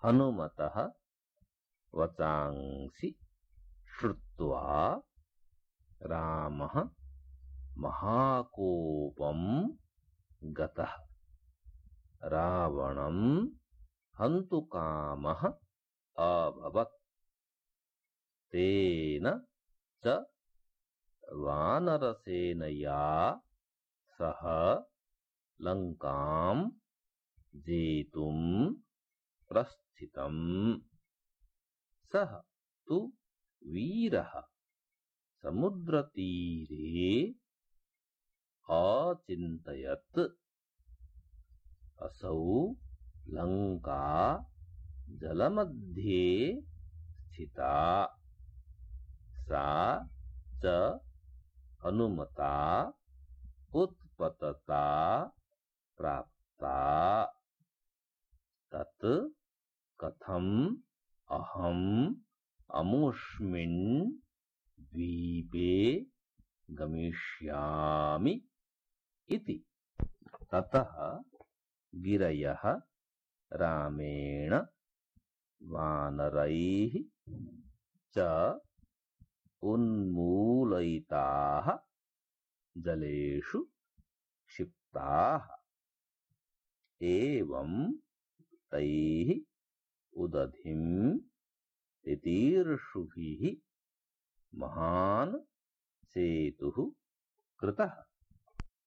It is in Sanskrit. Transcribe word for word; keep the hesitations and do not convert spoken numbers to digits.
हनुमतः वचांसि श्रुत्वा रामः महाकोपम् गतः रावणं हन्तुकामः अभवत् तेन च वानरसेनया सह लङ्कां जेतुं प्रस्थितम् सः तु वीरः समुद्रतीरे अचिन्तयत् असौ लङ्का जलमध्ये स्थिता सा च हनुमता उत्पतता प्राप्ता तत् कथम् अहम् अमुष्मिन् द्वीपे गमिष्यामि इति। ततः गिरयः रामेण वानरैः च उन्मूलयिताः जलेषु क्षिप्ताः एवं तैः उदधिम् तितीर्षुभिः महान् सेतुः कृतः।